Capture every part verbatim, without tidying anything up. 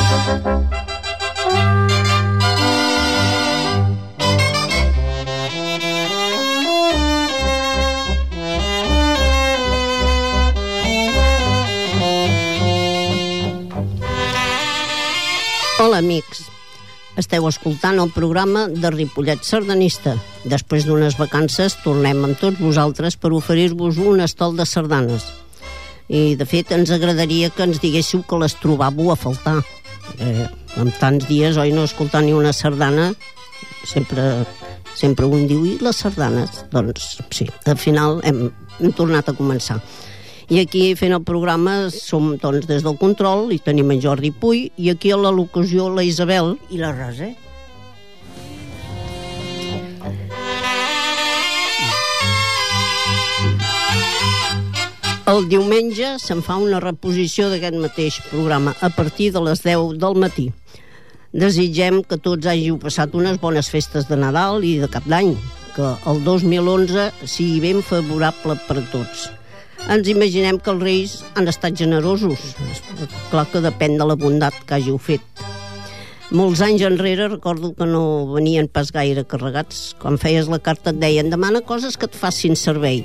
Hola, amics. Esteu escoltant el programa de Ripollet Sardanista. Després d'unes vacances tornem amb tots vosaltres per oferir-vos un estol de sardanes. I, de fet, ens agradaria que ens diguéssiu que les trobàveu a faltar. Eh, amb tants dies, oi, no escoltar ni una sardana, sempre, sempre un diu, i les sardanes? Doncs sí, al final hem, hem tornat a començar. I aquí fent el programa som doncs des del control i tenim en Jordi Puy i aquí a la locució la Isabel i la Rosa. El diumenge se'n fa una reposició d'aquest mateix programa a partir de les deu del matí. Desitgem que tots hàgiu passat unes bones festes de Nadal i de Cap d'Any, que el dos mil onze sigui ben favorable per a tots. Ens imaginem que els reis han estat generosos. Clar que depèn de la bondat que hàgiu fet. Molts anys enrere recordo que no venien pas gaire carregats. Quan feies la carta et deien demana coses que et facin servei.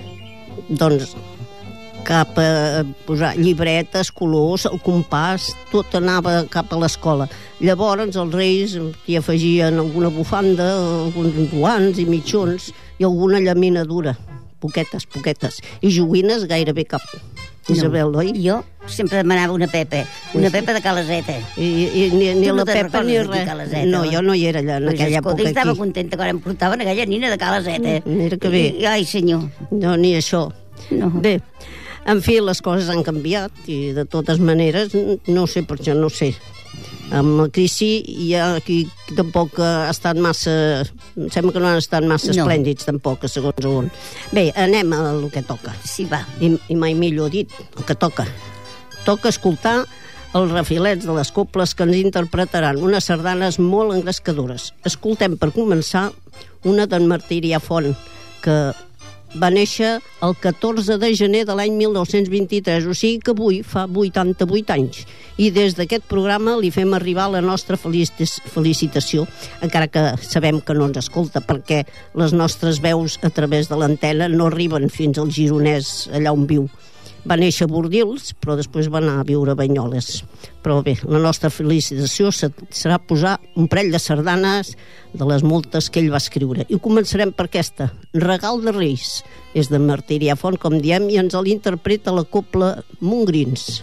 Doncs cap a posar llibretes, colors, el compàs, tot anava cap a l'escola. Llavors els reis hi afegien alguna bufanda, alguns guants i mitjons i alguna llamina dura. Poquetes, poquetes. I joguines gairebé cap. Isabel, no, oi? Jo sempre demanava una pepa. Una pepa de Caleseta. I, i ni, ni no la pepa ni res. No, jo no hi era allà en aquella època aquí. Estava contenta quan em portaven aquella nina de Caleseta. Mira que bé. I, ai, senyor. No, ni això. No. Bé, en fi, les coses han canviat i de totes maneres, no sé per això, no sé. Amb la crisi ja aquí tampoc ha estat massa... Em sembla que no han estat massa no. esplèndids tampoc, segons on. Bé, anem a el que toca. Sí, va. I, i mai millor dit, el que toca. Toca escoltar els refilets de les coples que ens interpretaran unes sardanes molt engrescadores. Escoltem per començar una d'en Martí Font, que va néixer el catorze de gener de l'any mil nou-cents vint-i-tres, o sigui que avui fa vuitanta-vuit anys. I des d'aquest programa li fem arribar la nostra felicitació, encara que sabem que no ens escolta, perquè les nostres veus a través de l'antena no arriben fins al Gironès, allà on viu. Va néixer a Bordils, però després va anar a viure a Banyoles. Però bé, la nostra felicitació serà posar un parell de sardanes de les moltes que ell va escriure. I començarem per aquesta, Regal de Reis. És de Martí Font, com diem, i ens l'interpreta la copla Montgrins.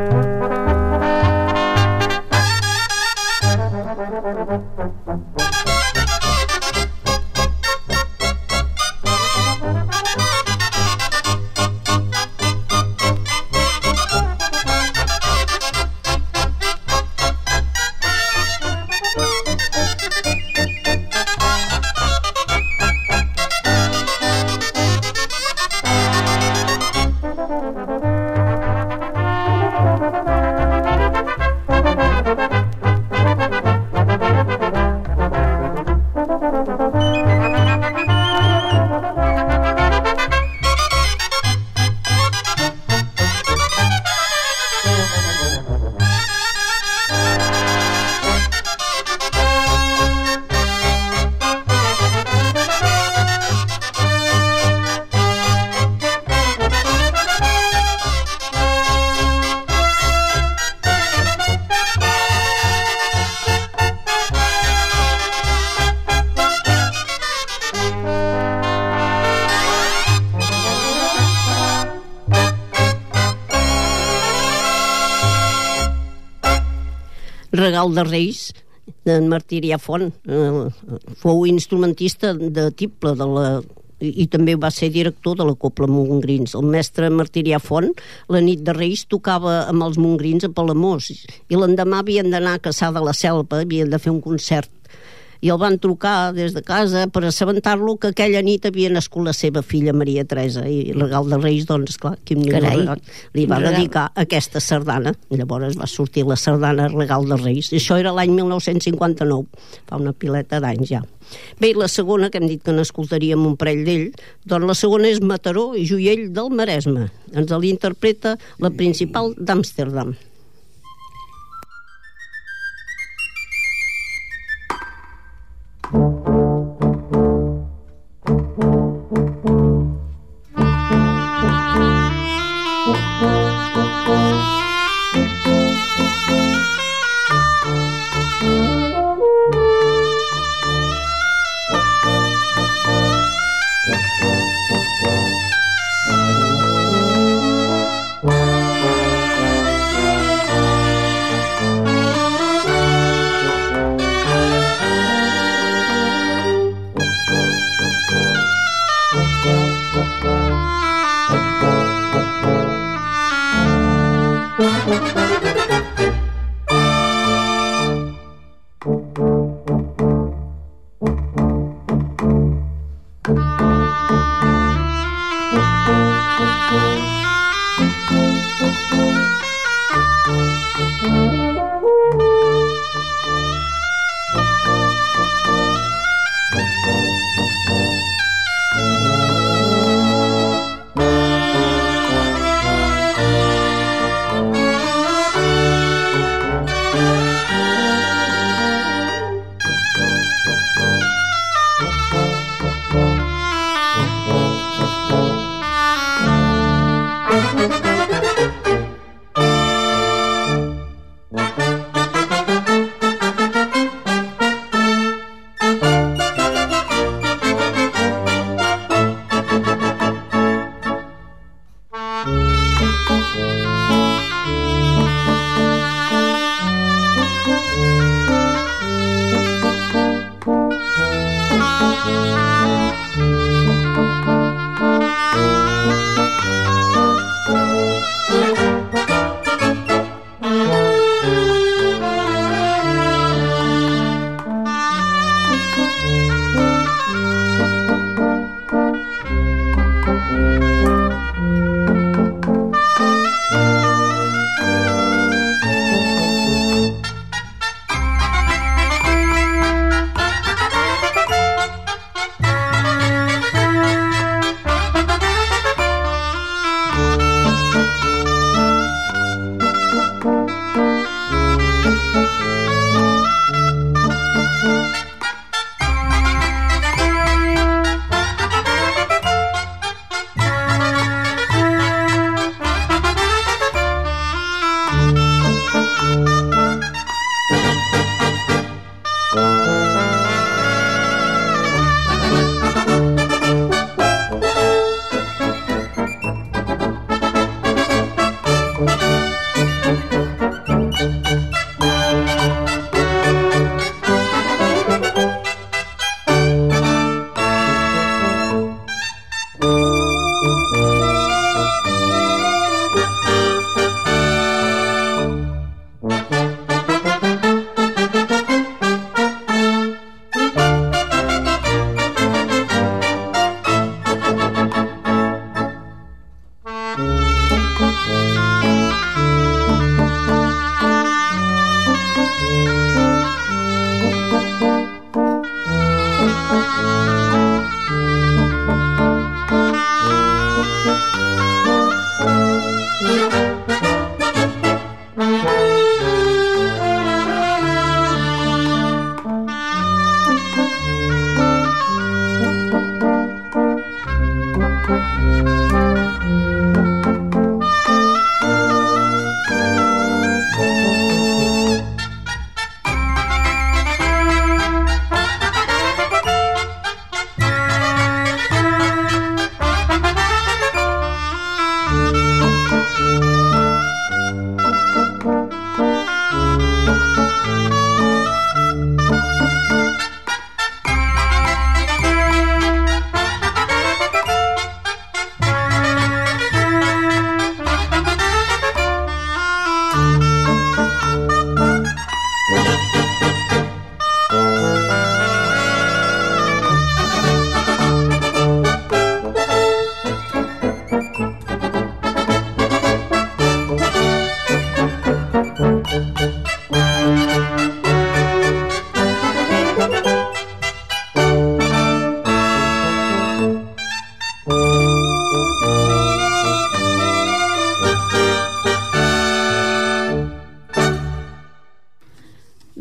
Regal de Reis d'en Martí Font, eh, fou instrumentista de tible de la, i també va ser director de la Cobla Montgrins. El mestre Martí Font, la nit de Reis, tocava amb els Montgrins a Palamós i l'endemà havien d'anar a Cassà de la Selva, havien de fer un concert i el van trucar des de casa per assabentar-lo que aquella nit havia nascut la seva filla Maria Teresa, i el Regal de Reis, doncs clar, Quim Nigó li va dedicar aquesta sardana. Llavors va sortir la sardana Regal de Reis, i això era l'any mil nou-cents cinquanta-nou, fa una pileta d'anys ja. Bé, i la segona, que hem dit que n'escoltaríem un parell d'ell, doncs la segona és Mataró i Joiell del Maresme. Ens l'interpreta la Principal d'Amsterdam.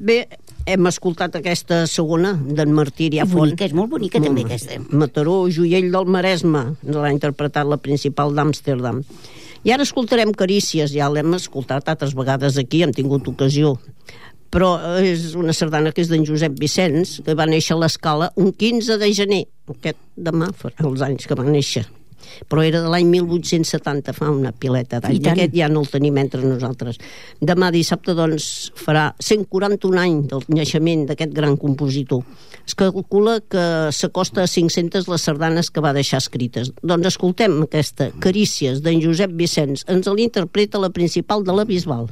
Bé, hem escoltat aquesta segona d'en Martí Iriafont. Bonica, és molt bonica molt també aquesta. Mataró, Joiell del Maresme, l'ha interpretat la principal d'Amsterdam. I ara escoltarem Carícies, ja l'hem escoltat altres vegades aquí, hem tingut ocasió. Però és una sardana que és d'en Josep Vicenç, que va néixer a l'Escala un quinze de gener. Aquest demà farà els anys que va néixer. Però era de l'any mil vuit-cents setanta, fa una pileta d'any. I aquest ja no el tenim entre nosaltres. Demà dissabte, doncs, farà cent quaranta-un anys del naixement d'aquest gran compositor. Es calcula que s'acosta a cinc-centes les sardanes que va deixar escrites. Doncs escoltem aquesta Carícies d'en Josep Vicenç. Ens l'interpreta la principal de la Bisbal.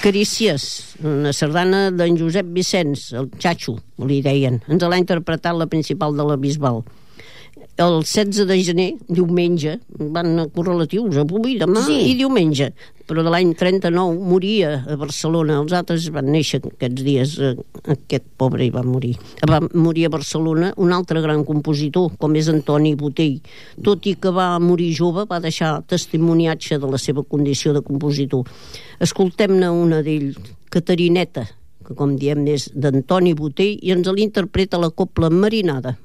Carícies, una sardana d'en Josep Vicenç, el Xaxo, li deien. Ens l'ha interpretat la principal de la Bisbal. El setze de gener, diumenge, van a correlatius, avui, demà sí. i diumenge, però de l'any trenta-nou moria a Barcelona, els altres van néixer aquests dies, aquest pobre hi va morir. Va morir a Barcelona un altre gran compositor, com és Antoni Botey. Tot i que va morir jove, va deixar testimoniatge de la seva condició de compositor. Escoltem-ne una d'ell, Catarineta, que com diem és d'Antoni Botey, i ens l'interpreta la Cobla Marinada.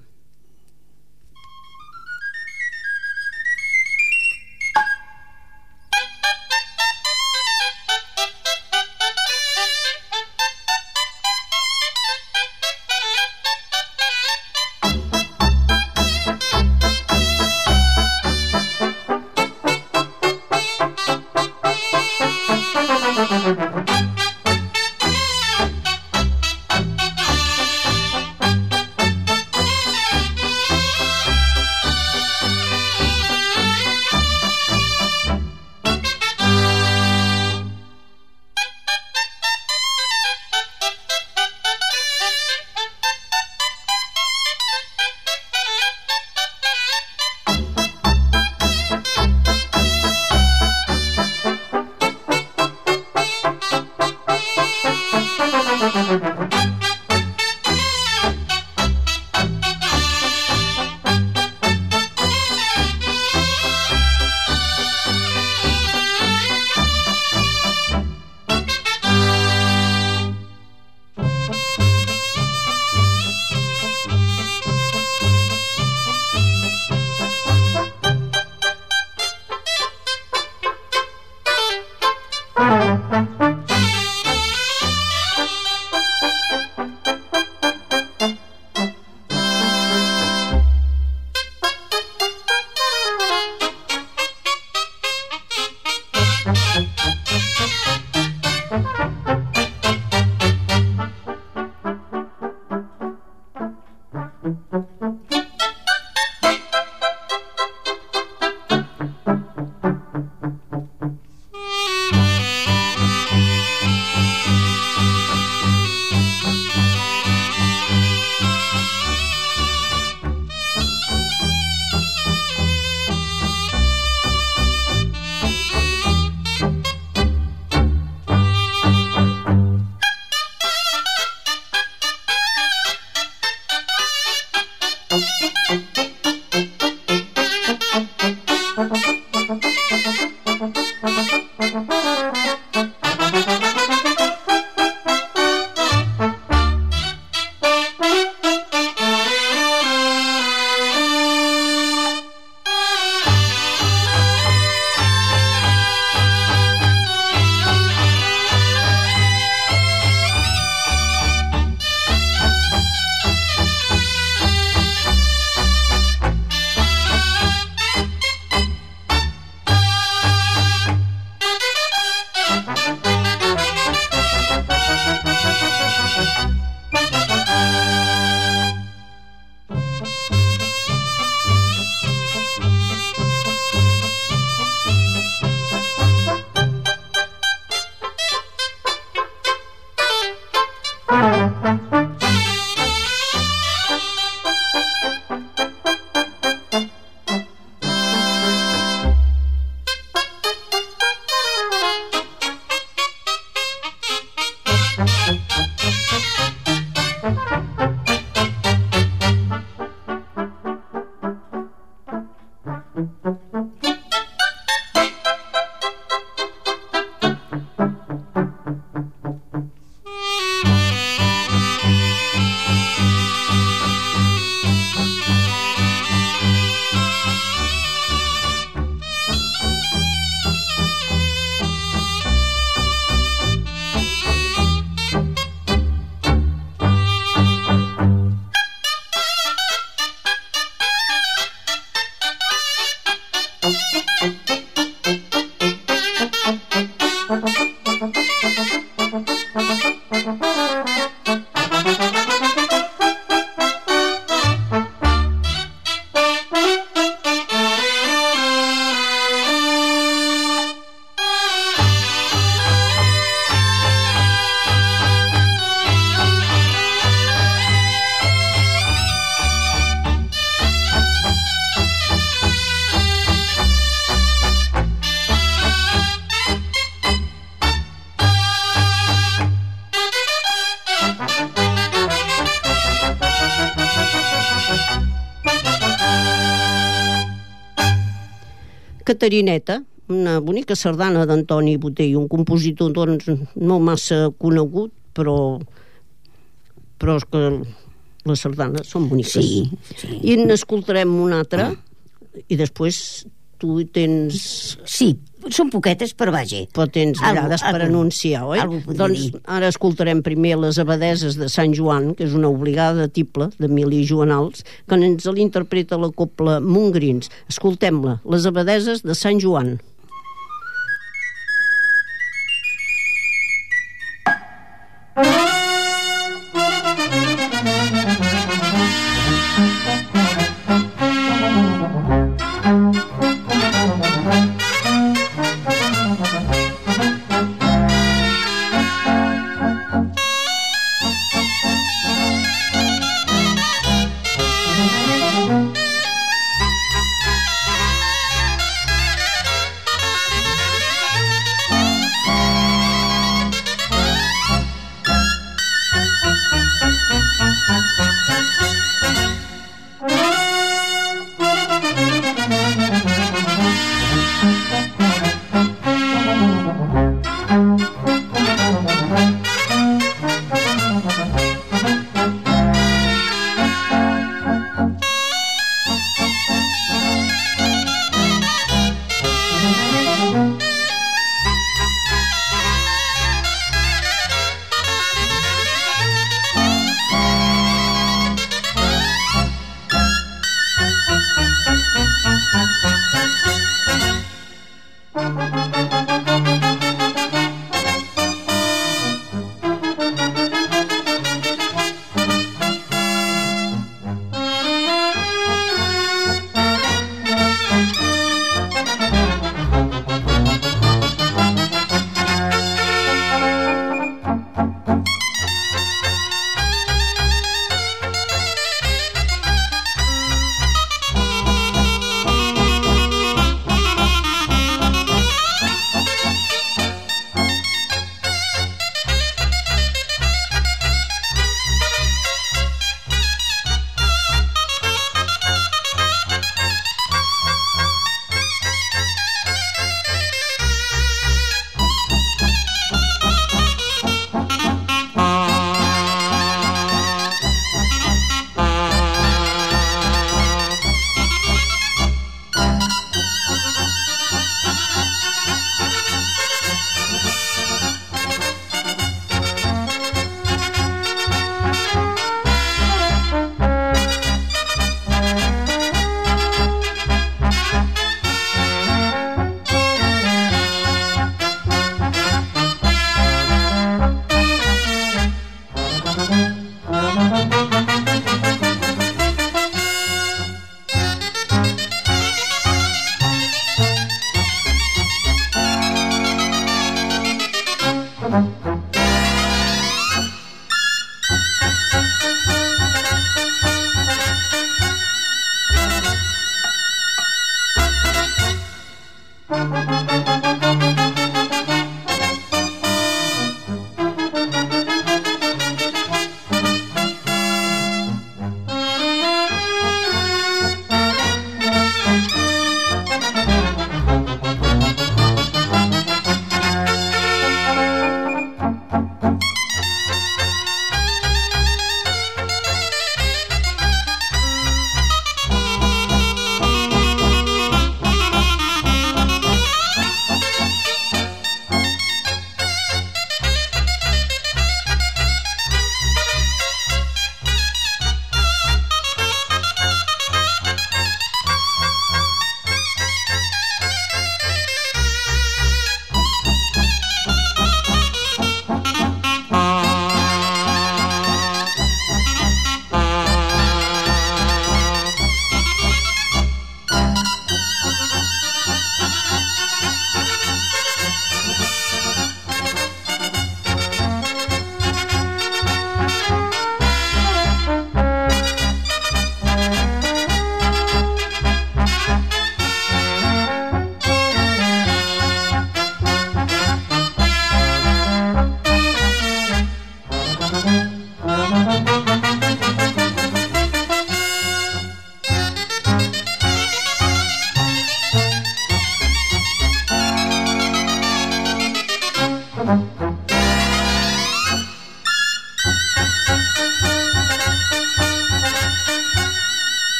Catarineta, una bonica sardana d'Antoni Botell, un compositor doncs, no massa conegut, però però és que les sardanes són boniques. Sí, sí. I n'escoltarem una altra, i després tu tens... Sí, són poquetes, però vaja. Però tens vegades per anunciar, oi? Doncs ara escoltarem primer les abadeses de Sant Joan, que és una obligada tible d'Emili Joanals, que ens l'interpreta la cobla Montgrins. Escoltem-la, les abadeses de Sant Joan.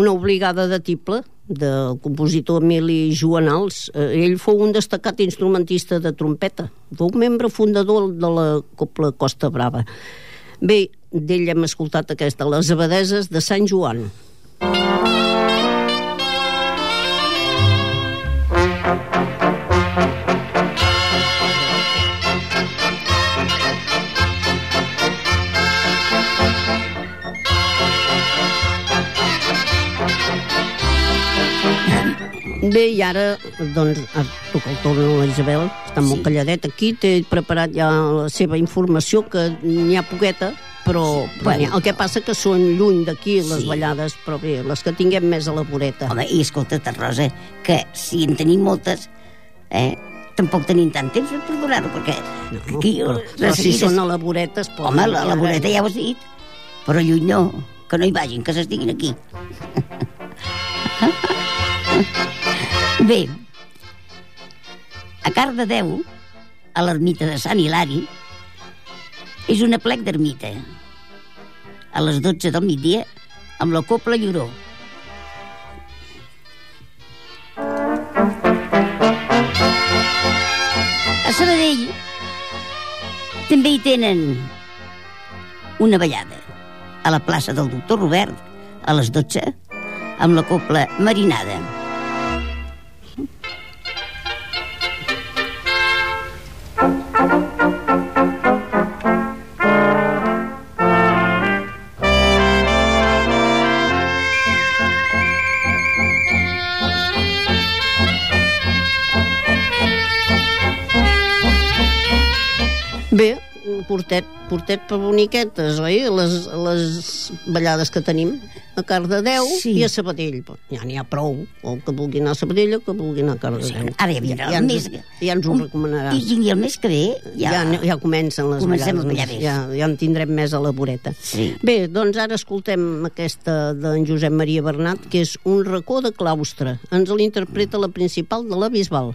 una obligada de tible del compositor Emili Juanals. Eh, ell fou un destacat instrumentista de trompeta, fou membre fundador de la Cobla Costa Brava. Bé, d'ell hem escoltat aquesta, Les abadeses de Sant Joan. Bé, i ara, doncs, toca el torn a la Isabel, està molt sí. calladeta aquí, té preparat ja la seva informació, que n'hi ha poqueta, però, sí. però bueno, el que passa que són lluny d'aquí les sí. ballades, però bé, les que tinguem més a la voreta. Home, i escolta't, Rosa, que si en tenim moltes, eh, tampoc tenim tant temps per donar-ho, perquè... No, aquí, però, però si són a la voreta... Home, a la voreta ja ho has dit, però lluny no, que no hi vagin, que s'estiguin aquí. Bé, a Cardedeu, a l'ermita de Sant Hilari, és un aplec d'ermita. A les dotze del migdia, amb la Cobla Lloró. A Sabadell també hi tenen una ballada a la plaça del Doctor Robert, a les dotze, amb la Cobla Marinada. Bé, portet, portet per boniquetes, oi? Les, les ballades que tenim a Cardedeu sí. i a Sabadell. Ja n'hi ha prou, o que vulgui anar a Sabadell o que vulgui anar a Cardedeu. Sí, ara ja vindrà ja el mes... Ja ens ho un... recomanaràs. I, I el mes que ve ja... Ja, ja comencen les Comencem ballades. Ja, ja en tindrem més a la voreta. Sí. Bé, doncs ara escoltem aquesta d'en Josep Maria Bernat, que és Un racó de claustre. Ens l'interpreta la principal de la Bisbal.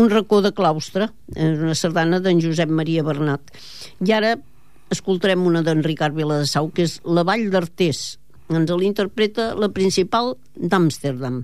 un racó de claustre, una sardana d'en Josep Maria Bernat. I ara escoltarem una d'en Ricard Viladesau, que és La Vall d'Artés. Ens l'interpreta la Principal d'Amsterdam.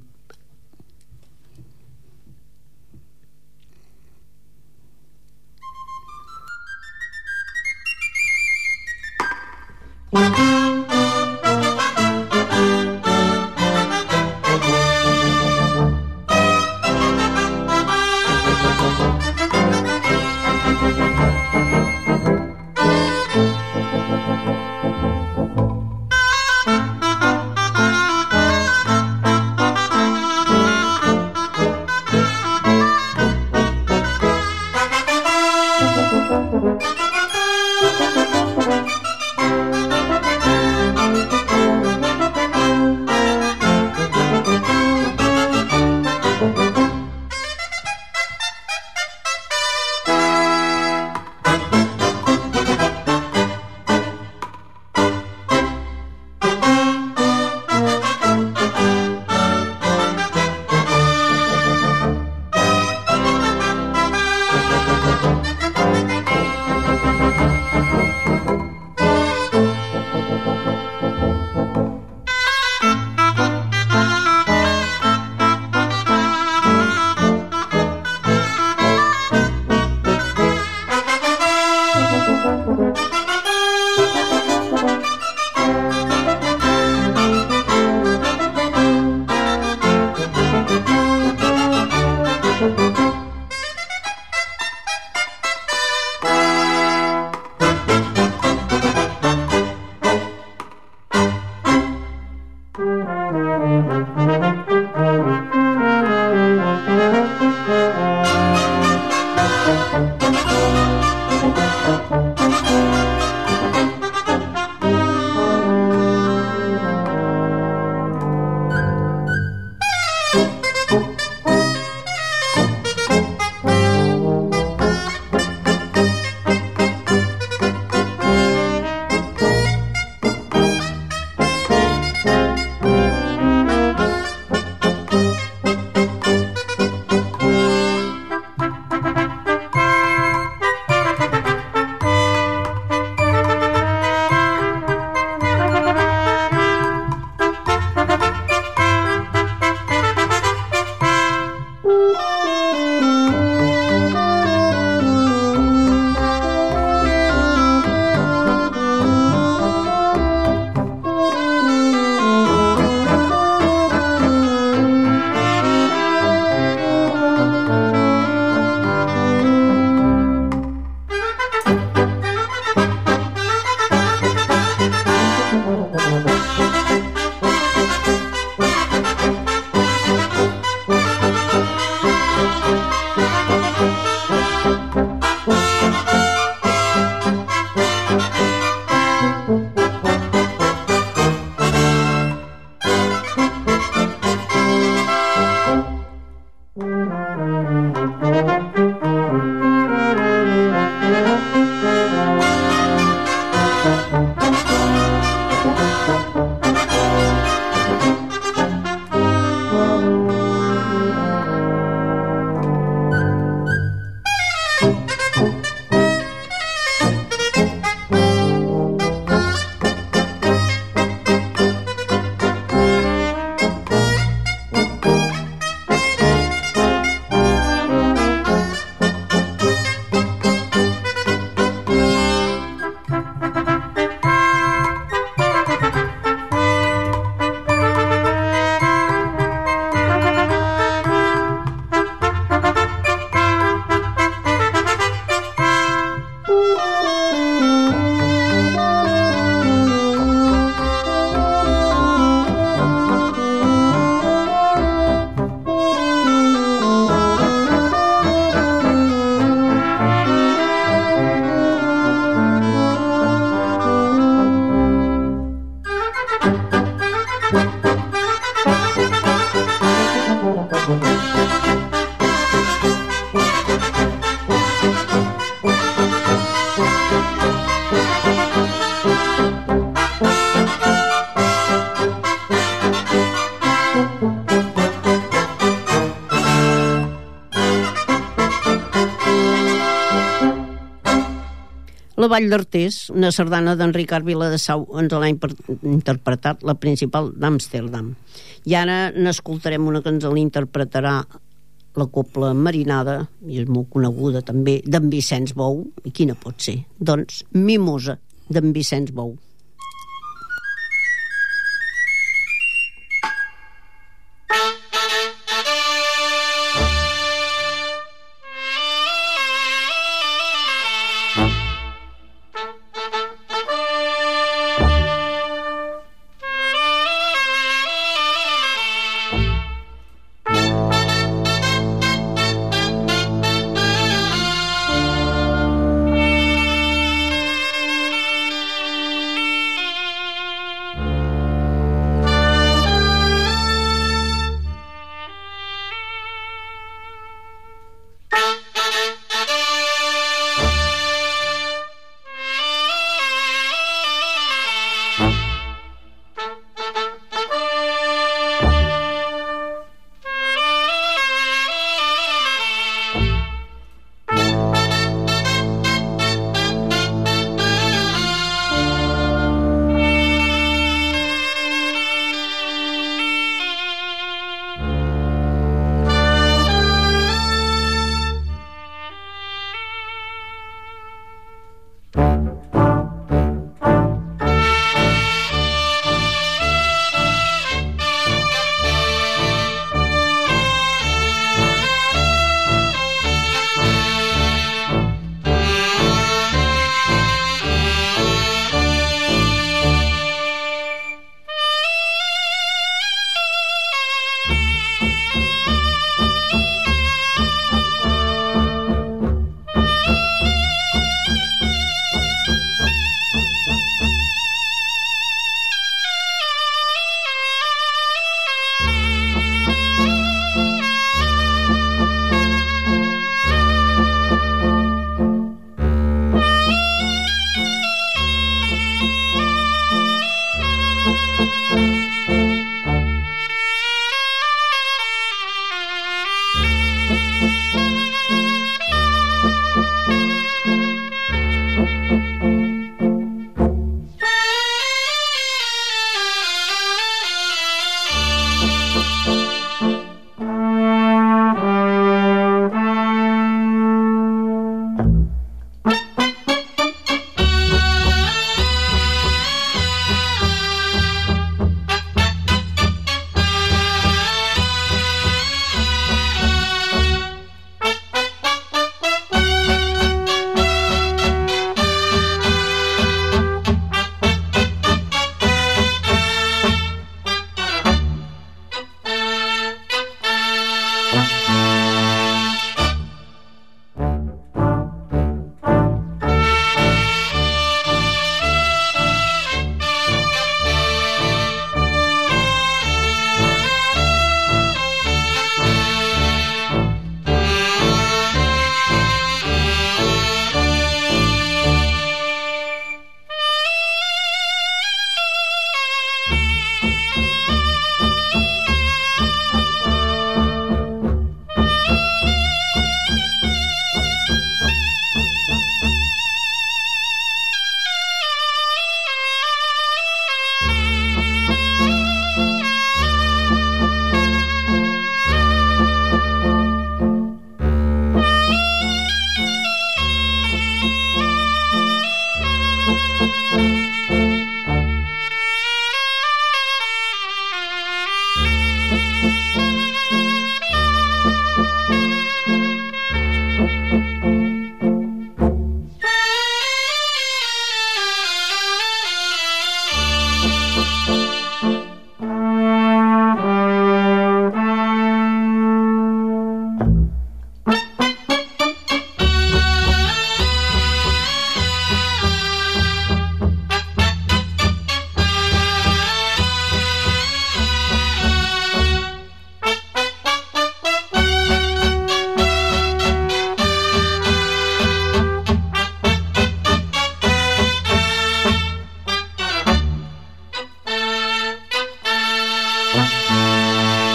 La Vall d'Artés, una sardana d'en Ricard Viladesau, ens l'ha interpretat la Principal d'Amsterdam. I ara n'escoltarem una que ens l'interpretarà la Cobla Marinada, i és molt coneguda també, d'en Vicenç Bou. I quina pot ser? Doncs Mimosa, d'en Vicenç Bou.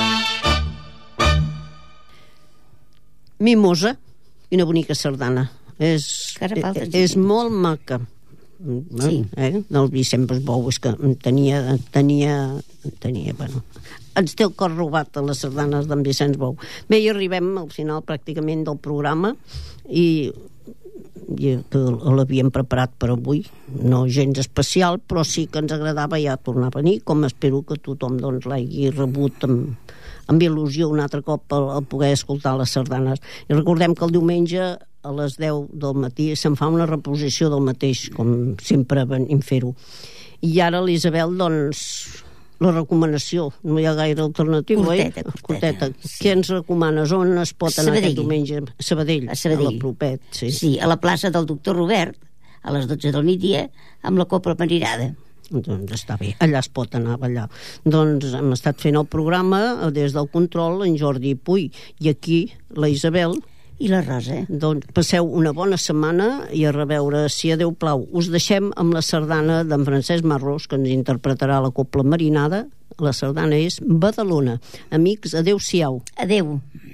Mimosa, una bonica sardana. És, és molt maca. Sí. Eh? El Vicent Bou és que tenia, tenia, tenia, bueno, ens té el cor robat a les sardanes d'en Vicenç Bou. Bé, i arribem al final pràcticament del programa i, i l'havíem preparat per avui, no gens especial, però sí que ens agradava ja tornar a venir, com espero que tothom doncs, l'hagi rebut amb, amb il·lusió un altre cop al, al poder escoltar les sardanes. I recordem que el diumenge a les deu del matí se'n fa una reposició del mateix, com sempre venim fer-ho. I ara l'Isabel, doncs, la recomanació, no hi ha gaire alternativa, curteta, eh? curteta. Sí. Què ens recomanes? On es pot anar Sabadell. aquest diumenge? Sabadell. A Sabadell. A la propet, sí. Sí, a la plaça del doctor Robert, a les dotze del migdia, amb la Copla Marinada. Doncs està bé, allà es pot anar a ballar. Doncs hem estat fent el programa des del control, en Jordi Puy, i aquí la Isabel. I la Rosa. Doncs passeu una bona setmana i a reveure, si a Déu plau. Us deixem amb la sardana d'en Francesc Marros, que ens interpretarà la Copla Marinada. La sardana és Badalona. Amics, adeu-siau. Adeu.